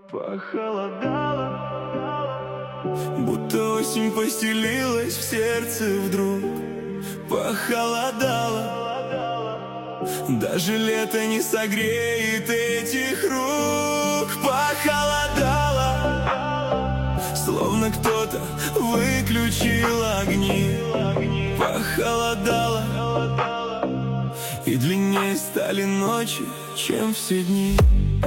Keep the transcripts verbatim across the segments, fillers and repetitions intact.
Похолодало, будто осень поселилась в сердце вдруг. Похолодало, даже лето не согреет этих рук. Похолодало, словно кто-то выключил огни. Похолодало, и длиннее стали ночи, чем все дни.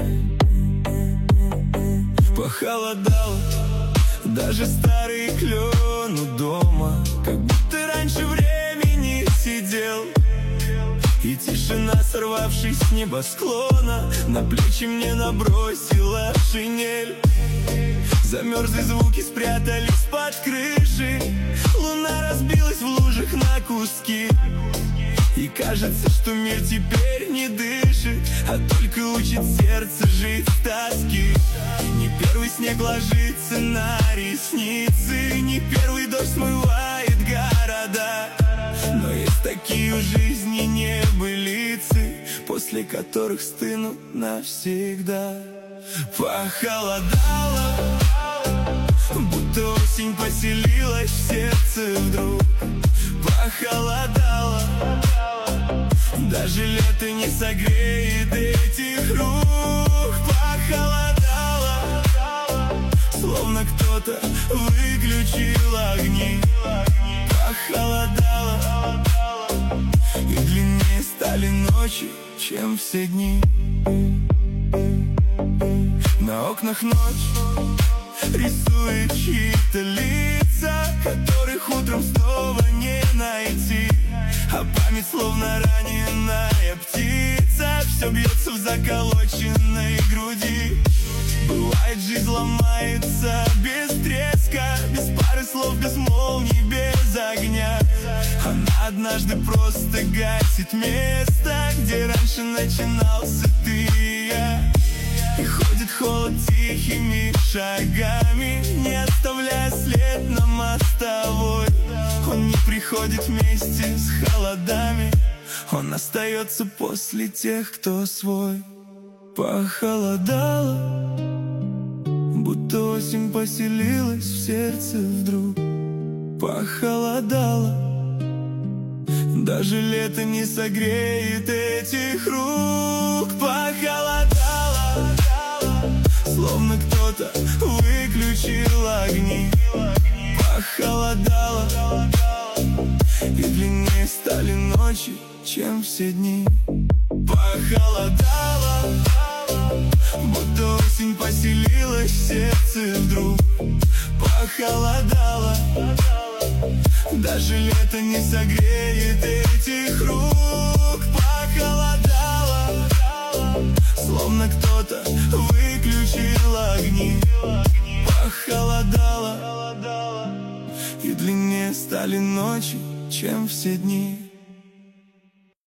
Похолодало, даже старый клен у дома, как будто раньше времени сидел. И тишина, сорвавшись с небосклона, на плечи мне набросила шинель. Замерзли звуки, спрятались под крышей. Луна разбилась в лужах на куски. И кажется, что мир теперь не дышит, а только учит сердце жить в тоске. Не первый снег ложится на ресницы, не первый дождь смывает города. Но есть такие в жизни небылицы, после которых стынут навсегда. Похолодало, будто осень поселилась в сердце вдруг. Похолодало, даже лето не согреет этих рук. Похолодало, словно кто-то выключил огни. Похолодало, и длиннее стали ночи, чем все дни. На окнах ночь рисует чьи-то лица, которых утром снова не найти. А память, словно раненая птица, все бьется в заколоченной груди. Бывает, жизнь ломается без треска, без пары слов, без молний, без огня. Она однажды просто гасит место, где раньше начинался ты и я. И ходит холод тихими шагами, не оставляя след на мостовой. Он не приходит вместе с холодами, он остается после тех, кто свой. Похолодало, будто осень поселилась в сердце вдруг. Похолодало, даже лето не согреет этих рук. Похолодало, словно кто-то выключил огни. Похолодало, и длиннее стали ночи, чем все дни. Похолодало, будто осень поселилась в сердце вдруг. Похолодало, даже лето не согреет этих рук. Похолодало, словно кто-то выключил огни. Похолодало, и длиннее стали ночи, чем все дни.